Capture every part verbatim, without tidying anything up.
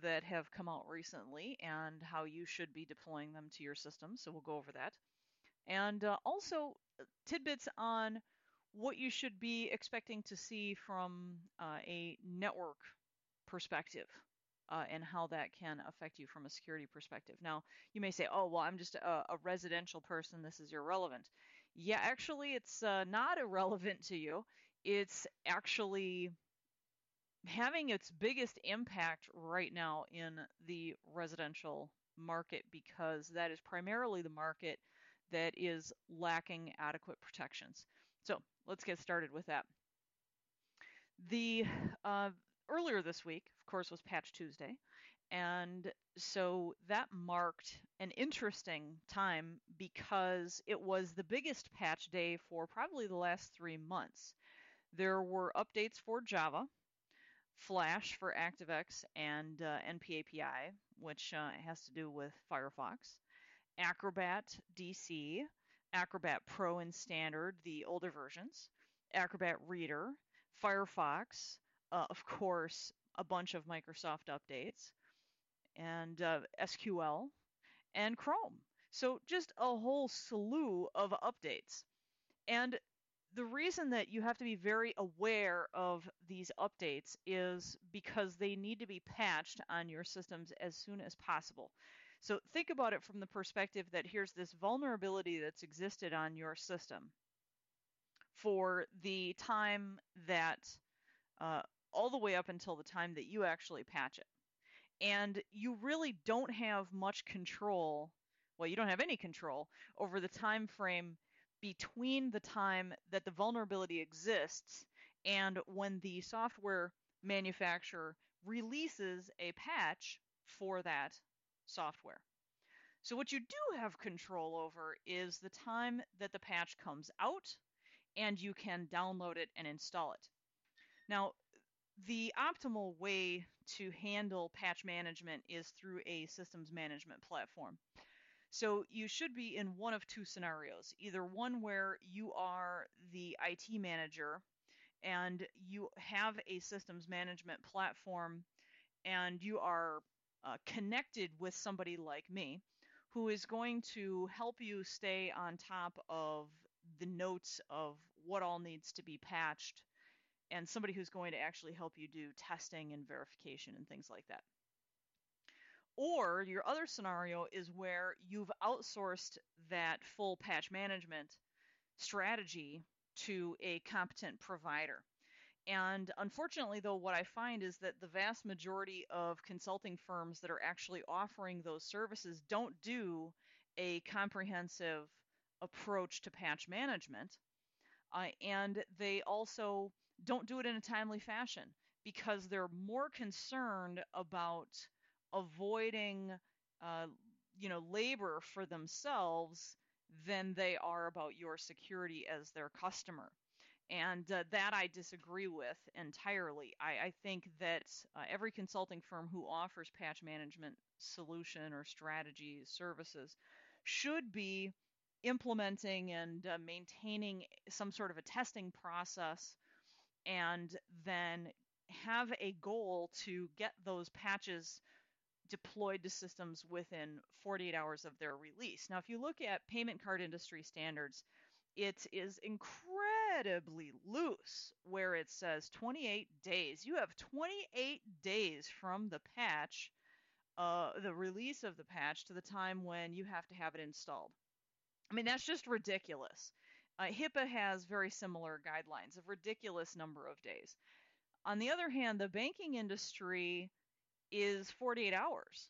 that have come out recently and how you should be deploying them to your system. So we'll go over that. And uh, also tidbits on what you should be expecting to see from uh, a network perspective uh, and how that can affect you from a security perspective. Now, you may say, oh, well, I'm just a, a residential person. This is irrelevant. Yeah, actually, it's uh, not irrelevant to you. It's actually having its biggest impact right now in the residential market because that is primarily the market that is lacking adequate protections. So let's get started with that. The uh, Earlier this week, of course, was Patch Tuesday, and so that marked an interesting time because it was the biggest patch day for probably the last three months. There were updates for Java, Flash for ActiveX, and uh, N P A P I, which uh, has to do with Firefox, Acrobat D C, Acrobat Pro and Standard, the older versions, Acrobat Reader, Firefox, uh, of course, a bunch of Microsoft updates, and uh, S Q L, and Chrome. So just a whole slew of updates. And the reason that you have to be very aware of these updates is because they need to be patched on your systems as soon as possible. So think about it from the perspective that here's this vulnerability that's existed on your system for the time that, uh, all the way up until the time that you actually patch it. And you really don't have much control, well, you don't have any control over the time frame between the time that the vulnerability exists and when the software manufacturer releases a patch for that software. So what you do have control over is the time that the patch comes out and you can download it and install it. Now, the optimal way to handle patch management is through a systems management platform. So you should be in one of two scenarios, either one where you are the I T manager and you have a systems management platform and you are uh, connected with somebody like me who is going to help you stay on top of the notes of what all needs to be patched and somebody who's going to actually help you do testing and verification and things like that. Or your other scenario is where you've outsourced that full patch management strategy to a competent provider. And unfortunately, though, what I find is that the vast majority of consulting firms that are actually offering those services don't do a comprehensive approach to patch management. Uh, and they also don't do it in a timely fashion because they're more concerned about avoiding, uh, you know, labor for themselves than they are about your security as their customer. And uh, that I disagree with entirely. I, I think that uh, every consulting firm who offers patch management solution or strategy services should be implementing and uh, maintaining some sort of a testing process and then have a goal to get those patches deployed to systems within forty-eight hours of their release. Now, if you look at payment card industry standards, it is incredibly loose where it says twenty-eight days. You have twenty-eight days from the patch, uh, the release of the patch, to the time when you have to have it installed. I mean, that's just ridiculous. Uh, HIPAA has very similar guidelines, a ridiculous number of days. On the other hand, the banking industry is forty-eight hours.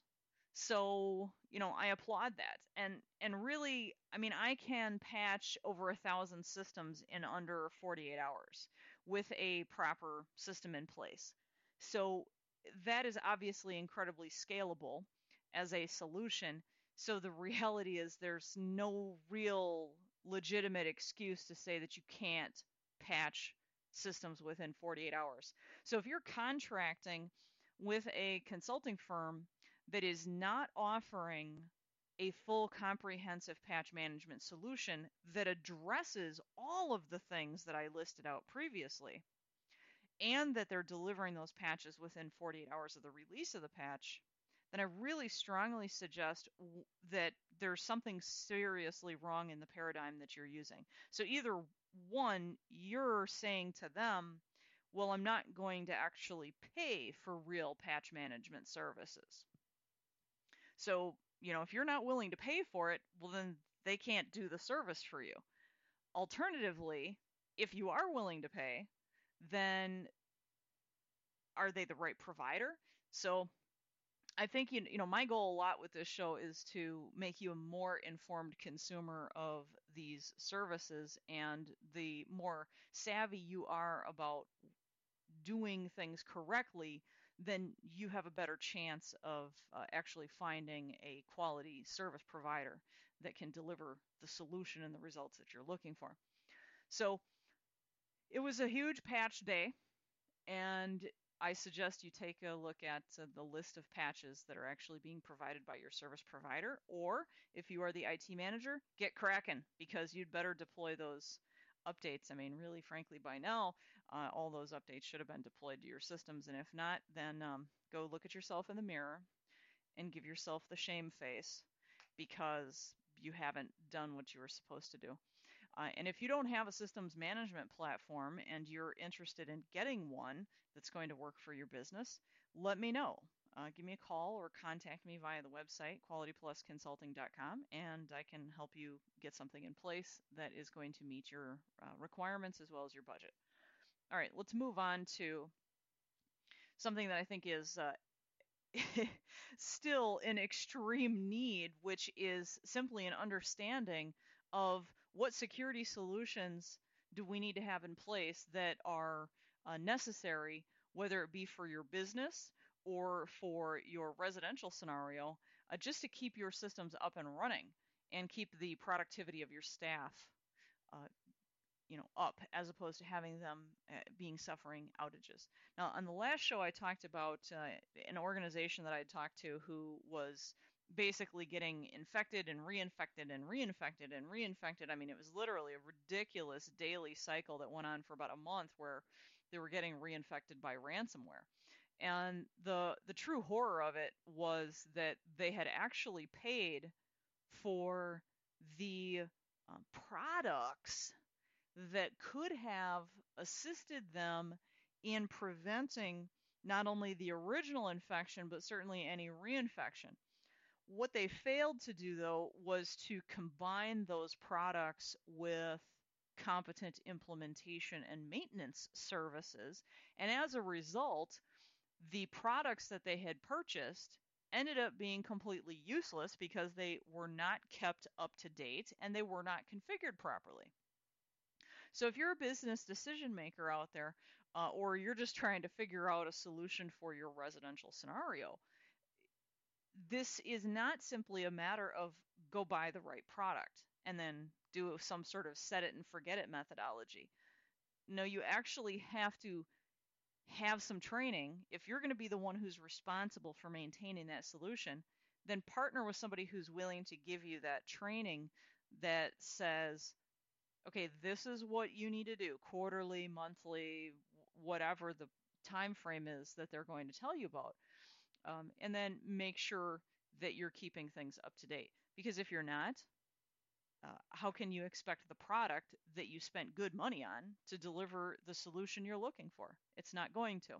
So, you know, I applaud that. And and really, I mean, I can patch over a thousand systems in under forty-eight hours with a proper system in place. So that is obviously incredibly scalable as a solution. So the reality is there's no real legitimate excuse to say that you can't patch systems within forty-eight hours. So if you're contracting with a consulting firm that is not offering a full comprehensive patch management solution that addresses all of the things that I listed out previously, and that they're delivering those patches within forty-eight hours of the release of the patch, then I really strongly suggest w- that there's something seriously wrong in the paradigm that you're using. So either one, you're saying to them, well, I'm not going to actually pay for real patch management services. So, you know, if you're not willing to pay for it, well, then they can't do the service for you. Alternatively, if you are willing to pay, then are they the right provider? So I think you you know my goal a lot with this show is to make you a more informed consumer of these services, and the more savvy you are about doing things correctly, then you have a better chance of uh, actually finding a quality service provider that can deliver the solution and the results that you're looking for. So it was a huge patch day, and I suggest you take a look at uh, the list of patches that are actually being provided by your service provider, or if you are the I T manager, get cracking, because you'd better deploy those updates. I mean, really, frankly, by now, uh, all those updates should have been deployed to your systems, and if not, then um, go look at yourself in the mirror and give yourself the shame face because you haven't done what you were supposed to do. Uh, and if you don't have a systems management platform and you're interested in getting one that's going to work for your business, let me know. Uh, give me a call or contact me via the website, quality plus consulting dot com, and I can help you get something in place that is going to meet your uh, requirements as well as your budget. All right, let's move on to something that I think is uh, still in extreme need, which is simply an understanding of what security solutions do we need to have in place that are uh, necessary, whether it be for your business or for your residential scenario, uh, just to keep your systems up and running and keep the productivity of your staff uh, you know, up, as opposed to having them uh, being suffering outages. Now, on the last show, I talked about uh, an organization that I had talked to who was basically getting infected and reinfected and reinfected and reinfected. I mean, it was literally a ridiculous daily cycle that went on for about a month where they were getting reinfected by ransomware. And the the true horror of it was that they had actually paid for the uh, products that could have assisted them in preventing not only the original infection, but certainly any reinfection. What they failed to do, though, was to combine those products with competent implementation and maintenance services. And as a result, the products that they had purchased ended up being completely useless because they were not kept up to date and they were not configured properly. So if you're a business decision maker out there, uh, or you're just trying to figure out a solution for your residential scenario, this is not simply a matter of go buy the right product and then do some sort of set it and forget it methodology. No, you actually have to have some training. If you're going to be the one who's responsible for maintaining that solution, then partner with somebody who's willing to give you that training that says, okay, this is what you need to do quarterly, monthly, whatever the time frame is that they're going to tell you about. Um, and then make sure that you're keeping things up to date. Because if you're not, uh, how can you expect the product that you spent good money on to deliver the solution you're looking for? It's not going to.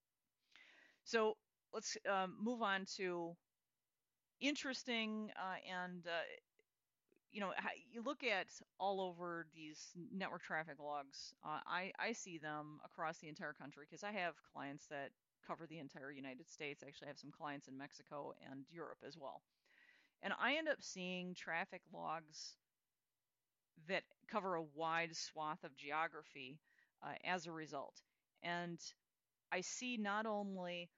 So let's um, move on to interesting uh, and uh, you know, you look at all over these network traffic logs. Uh, I I see them across the entire country because I have clients that cover the entire United States. I actually have some clients in Mexico and Europe as well. And I end up seeing traffic logs that cover a wide swath of geography uh, as a result. And I see not only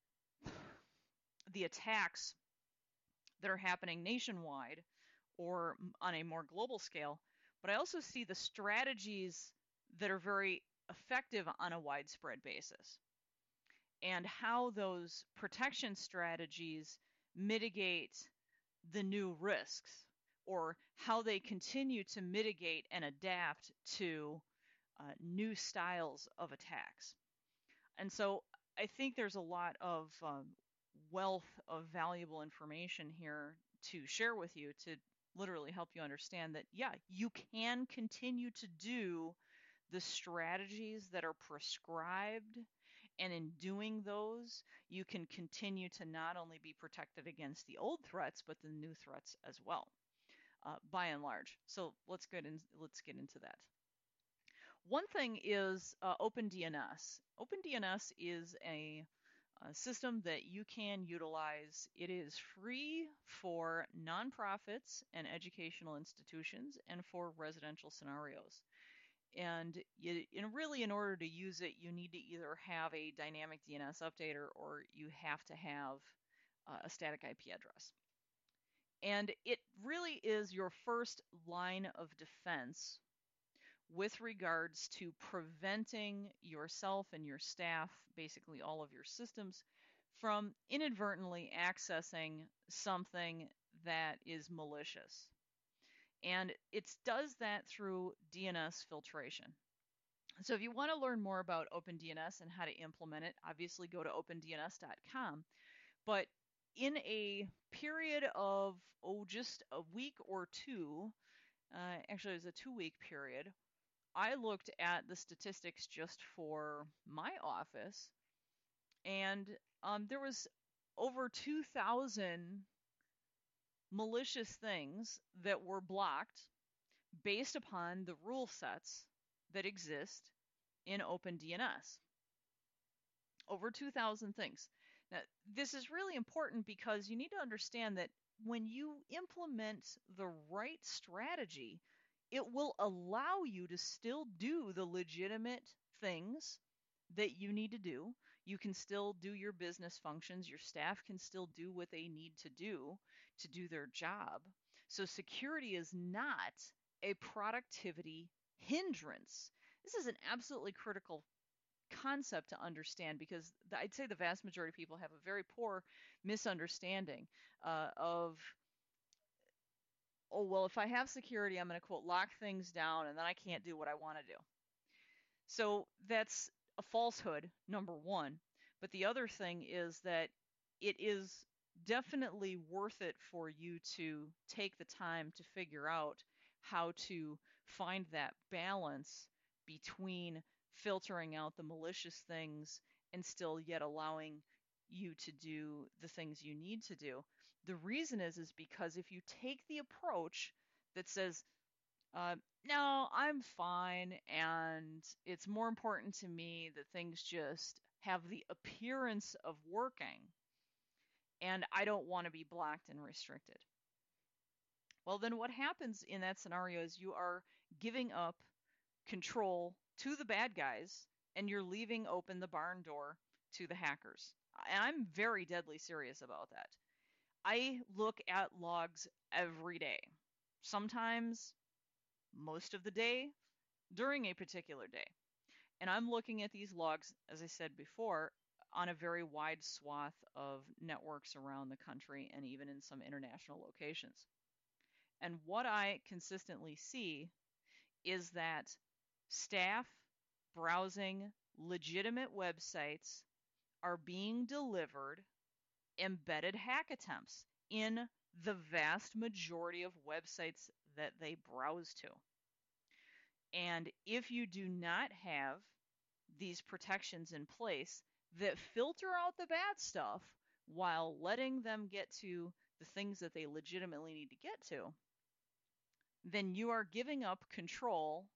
the attacks that are happening nationwide or on a more global scale, but I also see the strategies that are very effective on a widespread basis and how those protection strategies mitigate the new risks, or how they continue to mitigate and adapt to uh, new styles of attacks. And so I think there's a lot of um, wealth of valuable information here to share with you to literally help you understand that, yeah, you can continue to do the strategies that are prescribed. And in doing those, you can continue to not only be protected against the old threats, but the new threats as well, uh, by and large. So let's get in, let's get into that. One thing is uh, OpenDNS. OpenDNS is a, a system that you can utilize. It is free for nonprofits and educational institutions and for residential scenarios. And you, and really, in order to use it, you need to either have a dynamic D N S updater or you have to have uh, a static I P address. And it really is your first line of defense with regards to preventing yourself and your staff, basically all of your systems, from inadvertently accessing something that is malicious. And it does that through D N S filtration. So if you want to learn more about OpenDNS and how to implement it, obviously go to open D N S dot com. But in a period of, oh, just a week or two, uh, actually it was a two-week period, I looked at the statistics just for my office, and um, there was over two thousand malicious things that were blocked based upon the rule sets that exist in OpenDNS. Over two thousand things. Now, this is really important because you need to understand that when you implement the right strategy, it will allow you to still do the legitimate things that you need to do. You can still do your business functions. Your staff can still do what they need to do to do their job. So security is not a productivity hindrance. This is an absolutely critical concept to understand because I'd say the vast majority of people have a very poor misunderstanding uh, of, oh, well, if I have security, I'm going to, quote, lock things down and then I can't do what I want to do. So that's a falsehood, number one. But the other thing is that it is definitely worth it for you to take the time to figure out how to find that balance between filtering out the malicious things and still yet allowing you to do the things you need to do. The reason is is because if you take the approach that says, uh, no, I'm fine, and it's more important to me that things just have the appearance of working, and I don't want to be blocked and restricted. Well, then what happens in that scenario is you are giving up control to the bad guys, and you're leaving open the barn door to the hackers. And I'm very deadly serious about that. I look at logs every day. Sometimes most of the day during a particular day. And I'm looking at these logs, as I said before, on a very wide swath of networks around the country and even in some international locations. And what I consistently see is that staff browsing legitimate websites are being delivered embedded hack attempts in the vast majority of websites that they browse to. And if you do not have these protections in place that filter out the bad stuff while letting them get to the things that they legitimately need to get to, then you are giving up control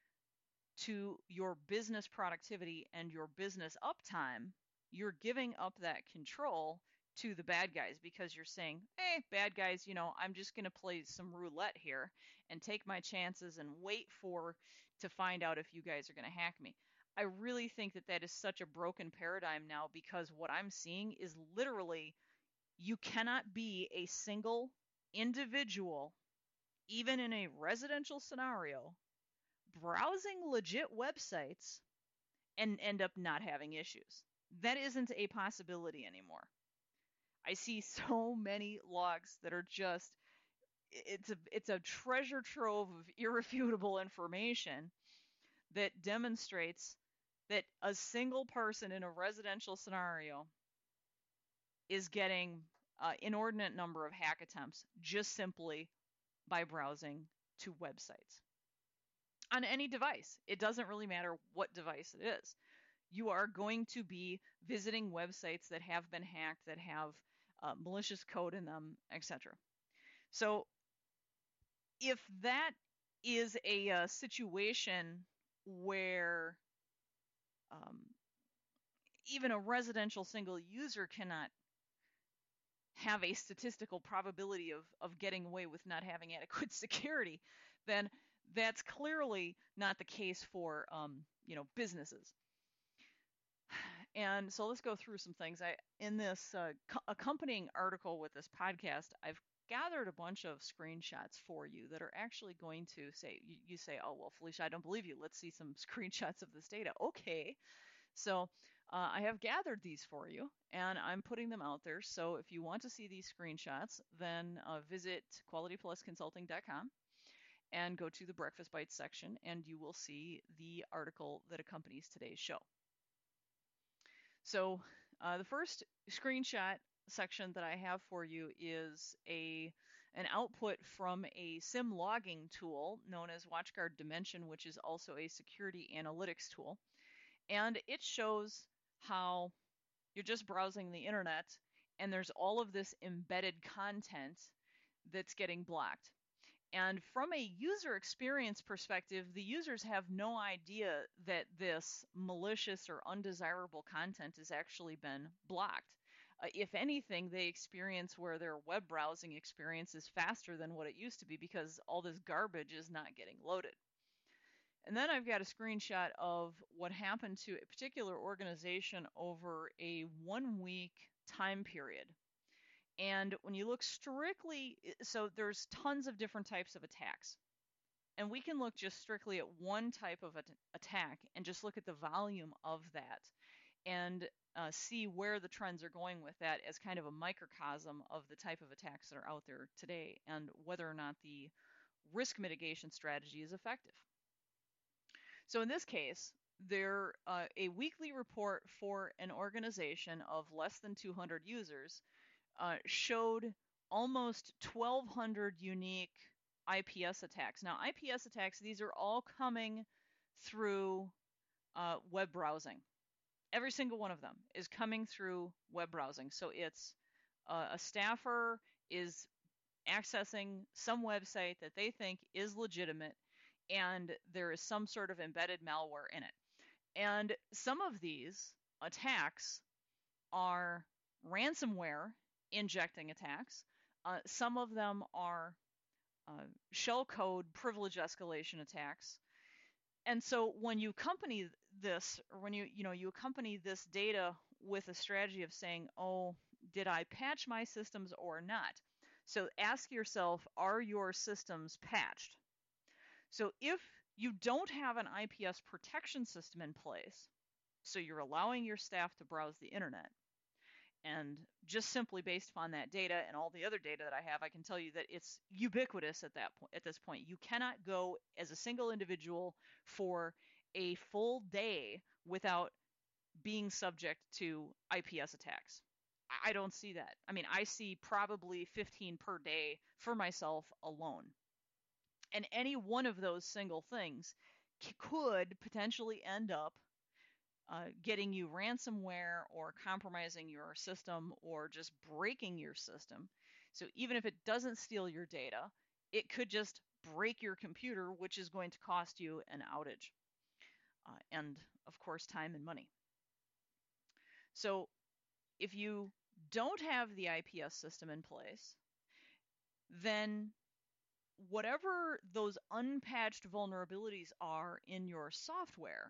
to your business productivity and your business uptime. You're giving up that control to the bad guys because you're saying, hey, bad guys, you know, I'm just going to play some roulette here and take my chances and wait for to find out if you guys are going to hack me. I really think that that is such a broken paradigm now because what I'm seeing is literally you cannot be a single individual, even in a residential scenario, browsing legit websites and end up not having issues. That isn't a possibility anymore. I see so many logs that are just it's a it's a treasure trove of irrefutable information that demonstrates that a single person in a residential scenario is getting an inordinate number of hack attempts just simply by browsing to websites on any device. It doesn't really matter what device it is. You are going to be visiting websites that have been hacked, that have uh, malicious code in them, et cetera. So if that is a, a situation where um, even a residential single user cannot have a statistical probability of, of getting away with not having adequate security, then that's clearly not the case for um, you know, businesses. And so let's go through some things. I in this uh, co- accompanying article with this podcast, I've gathered a bunch of screenshots for you that are actually going to say, you, you say, oh, well, Felicia, I don't believe you. Let's see some screenshots of this data. Okay. So uh, I have gathered these for you, and I'm putting them out there. So if you want to see these screenshots, then uh, visit quality plus consulting dot com and go to the Breakfast Bites section, and you will see the article that accompanies today's show. So uh, the first screenshot section that I have for you is a an output from a SIM logging tool known as WatchGuard Dimension, which is also a security analytics tool. And it shows how you're just browsing the internet and there's all of this embedded content that's getting blocked. And from a user experience perspective, the users have no idea that this malicious or undesirable content has actually been blocked. Uh, if anything, they experience where their web browsing experience is faster than what it used to be because all this garbage is not getting loaded. And then I've got a screenshot of what happened to a particular organization over a one week time period. And when you look strictly, so there's tons of different types of attacks. And we can look just strictly at one type of attack and just look at the volume of that and uh, see where the trends are going with that as kind of a microcosm of the type of attacks that are out there today and whether or not the risk mitigation strategy is effective. So in this case, there uh, a weekly report for an organization of less than two hundred users uh, showed almost twelve hundred unique I P S attacks. Now, I P S attacks, these are all coming through uh, web browsing. Every single one of them is coming through web browsing. So it's uh, a staffer is accessing some website that they think is legitimate, and there is some sort of embedded malware in it. And some of these attacks are ransomware injecting attacks. Uh, some of them are uh, shellcode privilege escalation attacks. And so when you accompany this, or when you you know you accompany this data with a strategy of saying, oh, did I patch my systems or not? So ask yourself, are your systems patched? So if you don't have an I P S protection system in place, so you're allowing your staff to browse the internet, and just simply based upon that data and all the other data that I have, I can tell you that it's ubiquitous at that point. At this point, you cannot go as a single individual for a full day without being subject to I P S attacks. I don't see that. I mean, I see probably fifteen per day for myself alone. And any one of those single things could potentially end up uh, getting you ransomware or compromising your system or just breaking your system. So even if it doesn't steal your data, it could just break your computer, which is going to cost you an outage. Uh, and of course, time and money. So if you don't have the I P S system in place, then whatever those unpatched vulnerabilities are in your software,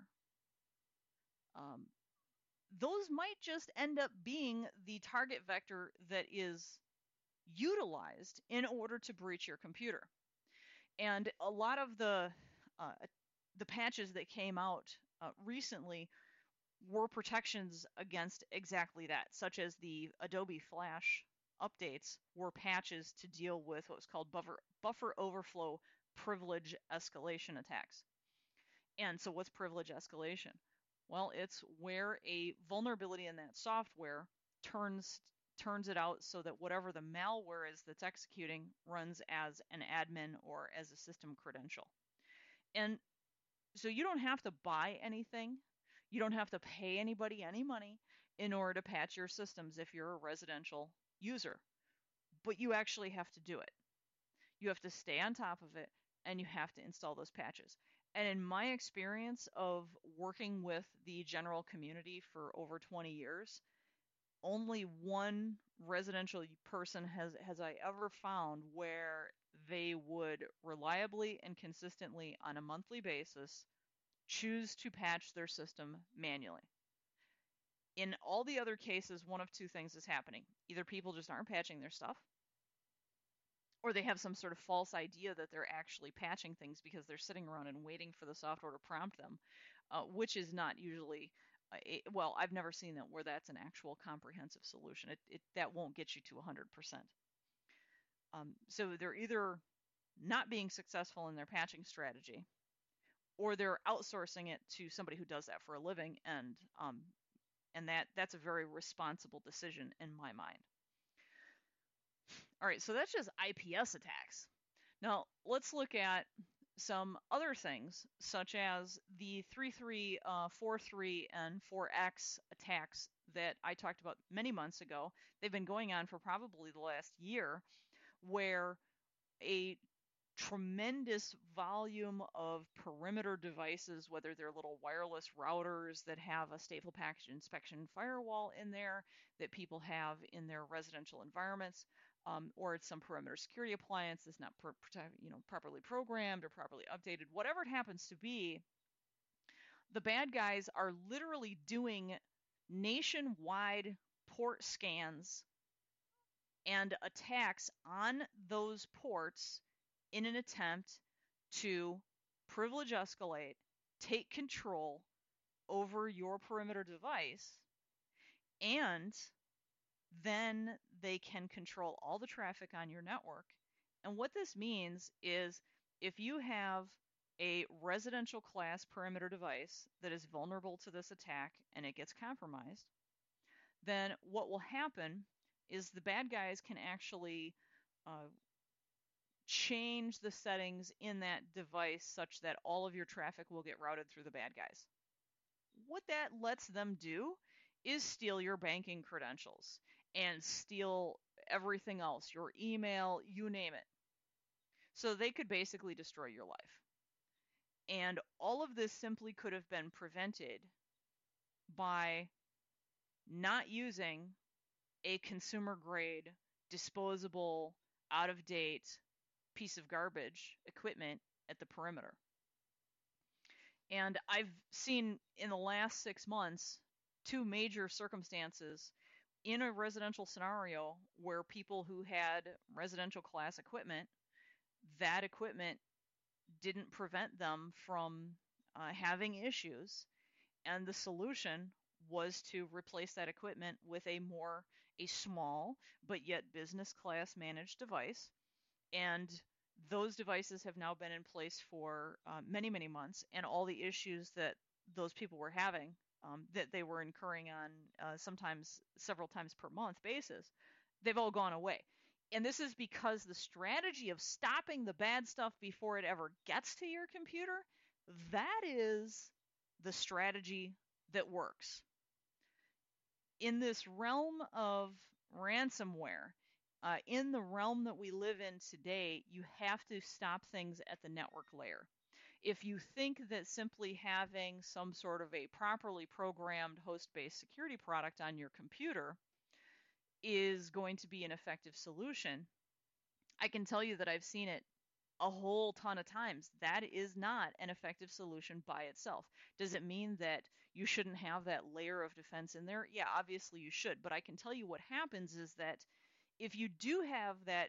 um, those might just end up being the target vector that is utilized in order to breach your computer. And a lot of the uh, the patches that came out uh, recently were protections against exactly that, such as the Adobe Flash updates were patches to deal with what was called buffer, buffer overflow privilege escalation attacks. And so what's privilege escalation? Well, it's where a vulnerability in that software turns turns it out so that whatever the malware is that's executing runs as an admin or as a system credential. And so you don't have to buy anything. You don't have to pay anybody any money in order to patch your systems if you're a residential user. But you actually have to do it. You have to stay on top of it, and you have to install those patches. And in my experience of working with the general community for over twenty years, only one residential person has has I ever found where they would reliably and consistently on a monthly basis choose to patch their system manually. In all the other cases, one of two things is happening. Either people just aren't patching their stuff, or they have some sort of false idea that they're actually patching things because they're sitting around and waiting for the software to prompt them, uh, which is not usually, uh, a, well, I've never seen that where that's an actual comprehensive solution. It, it that won't get you to one hundred percent. Um, so they're either not being successful in their patching strategy, or they're outsourcing it to somebody who does that for a living, and um, and that that's a very responsible decision in my mind. All right, so that's just I P S attacks. Now, let's look at some other things, such as the three three, uh, four three, and four X attacks that I talked about many months ago. They've been going on for probably the last year, where a tremendous volume of perimeter devices, whether they're little wireless routers that have a stateful package inspection firewall in there that people have in their residential environments, um, or it's some perimeter security appliance that's not per, you know, properly programmed or properly updated, whatever it happens to be, the bad guys are literally doing nationwide port scans and attacks on those ports in an attempt to privilege escalate, take control over your perimeter device, and then they can control all the traffic on your network. And what this means is if you have a residential class perimeter device that is vulnerable to this attack and it gets compromised, then what will happen is the bad guys can actually uh, change the settings in that device such that all of your traffic will get routed through the bad guys. What that lets them do is steal your banking credentials and steal everything else, your email, you name it. So they could basically destroy your life. And all of this simply could have been prevented by not using a consumer grade, disposable, out of date piece of garbage equipment at the perimeter. And I've seen in the last six months two major circumstances in a residential scenario where people who had residential class equipment, that equipment didn't prevent them from uh, having issues, and the solution was to replace that equipment with a more a small but yet business class managed device. And those devices have now been in place for uh, many, many months, and all the issues that those people were having, um, that they were incurring on uh, sometimes several times per month basis, they've all gone away. And this is because the strategy of stopping the bad stuff before it ever gets to your computer, that is the strategy that works. In this realm of ransomware, uh, in the realm that we live in today, you have to stop things at the network layer. If you think that simply having some sort of a properly programmed host-based security product on your computer is going to be an effective solution, I can tell you that I've seen it a whole ton of times. That is not an effective solution by itself. Does it mean that you shouldn't have that layer of defense in there? Yeah, obviously you should. But I can tell you what happens is that if you do have that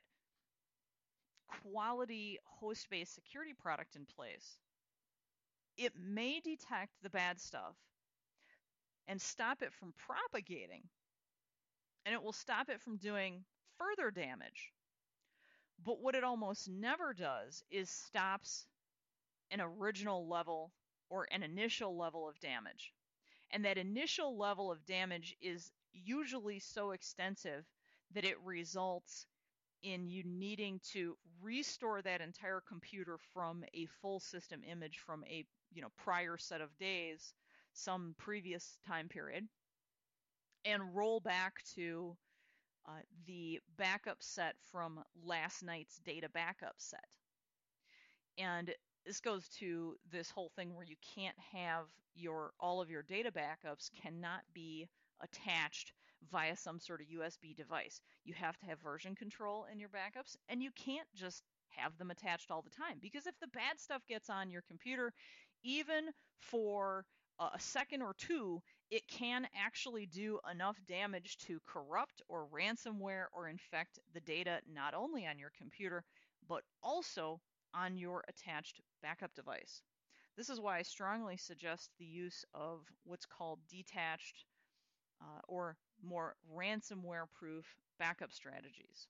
quality host-based security product in place, it may detect the bad stuff and stop it from propagating, and it will stop it from doing further damage. But what it almost never does is stops an original level or an initial level of damage. And that initial level of damage is usually so extensive that it results in you needing to restore that entire computer from a full system image from a you know prior set of days, some previous time period, and roll back to uh, the backup set from last night's data backup set. And this goes to this whole thing where you can't have your all of your data backups cannot be attached via some sort of U S B device. You have to have version control in your backups, and you can't just have them attached all the time, because if the bad stuff gets on your computer, even for a second or two, it can actually do enough damage to corrupt or ransomware or infect the data not only on your computer, but also on your attached backup device. This is why I strongly suggest the use of what's called detached uh, or more ransomware-proof backup strategies.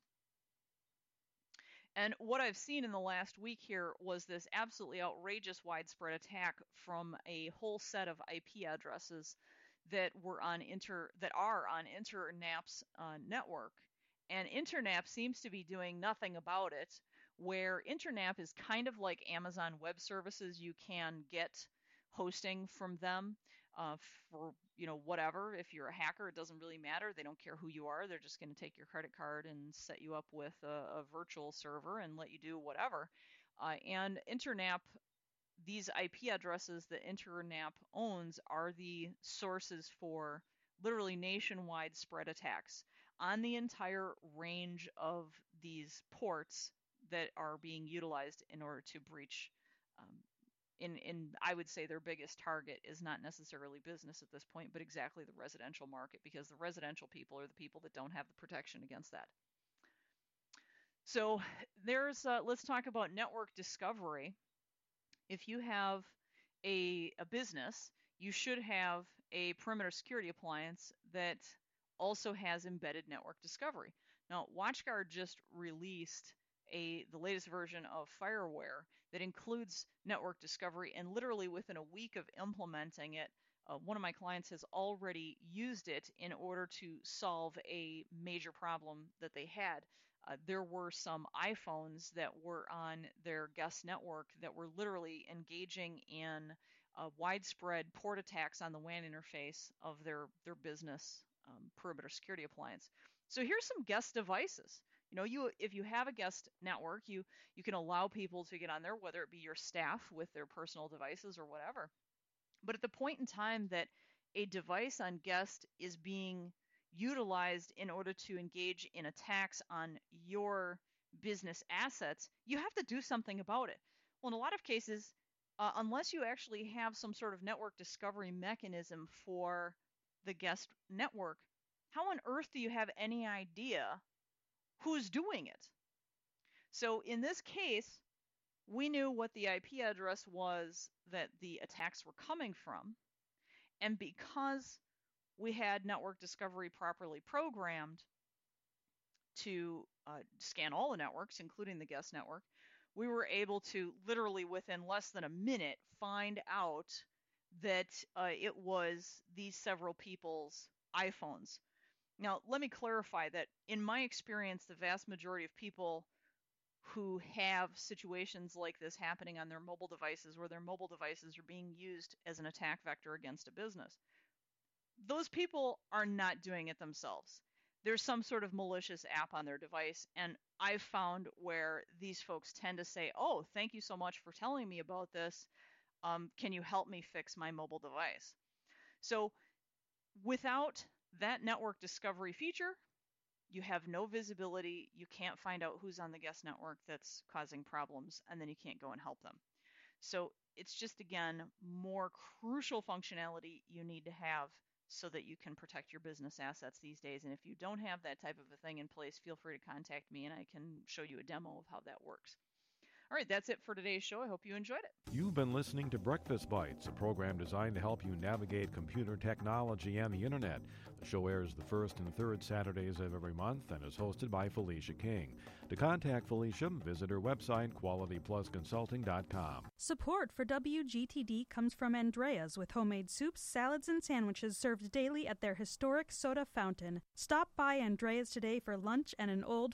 And what I've seen in the last week here was this absolutely outrageous widespread attack from a whole set of I P addresses that were on inter that are on Internap's uh, network. And Internap seems to be doing nothing about it, where Internap is kind of like Amazon Web Services. You can get hosting from them uh, for you know whatever. If you're a hacker, it doesn't really matter. They don't care who you are. They're just going to take your credit card and set you up with a, a virtual server and let you do whatever. Uh, and Internap, these I P addresses that Internap owns are the sources for literally nationwide spread attacks on the entire range of these ports that are being utilized in order to breach. Um, in, in, I would say their biggest target is not necessarily business at this point, but exactly the residential market, because the residential people are the people that don't have the protection against that. So there's, uh, let's talk about network discovery. If you have a, a business, you should have a perimeter security appliance that also has embedded network discovery. Now, WatchGuard just released a the latest version of FireWare that includes network discovery, and literally within a week of implementing it, uh, one of my clients has already used it in order to solve a major problem that they had. Uh, there were some iPhones that were on their guest network that were literally engaging in uh, widespread port attacks on the W A N interface of their, their business um, perimeter security appliance. So here's some guest devices. You know, you if you have a guest network, you, you can allow people to get on there, whether it be your staff with their personal devices or whatever. But at the point in time that a device on guest is being utilized in order to engage in attacks on your business assets, you have to do something about it. Well, in a lot of cases, uh, unless you actually have some sort of network discovery mechanism for the guest network, how on earth do you have any idea who's doing it? So in this case, we knew what the I P address was that the attacks were coming from. And because we had network discovery properly programmed to uh, scan all the networks, including the guest network, we were able to literally within less than a minute find out that uh, it was these several people's iPhones. Now, let me clarify that in my experience, the vast majority of people who have situations like this happening on their mobile devices, where their mobile devices are being used as an attack vector against a business, those people are not doing it themselves. There's some sort of malicious app on their device, and I've found where these folks tend to say, oh, thank you so much for telling me about this. Um, can you help me fix my mobile device? So without that network discovery feature, you have no visibility. You can't find out who's on the guest network that's causing problems, and then you can't go and help them. So it's just, again, more crucial functionality you need to have so that you can protect your business assets these days. And if you don't have that type of a thing in place, feel free to contact me and I can show you a demo of how that works. All right, that's it for today's show. I hope you enjoyed it. You've been listening to Breakfast Bites, a program designed to help you navigate computer technology and the Internet. The show airs the first and third Saturdays of every month and is hosted by Felicia King. To contact Felicia, visit her website, quality plus consulting dot com. Support for W G T D comes from Andrea's, with homemade soups, salads, and sandwiches served daily at their historic soda fountain. Stop by Andrea's today for lunch and an old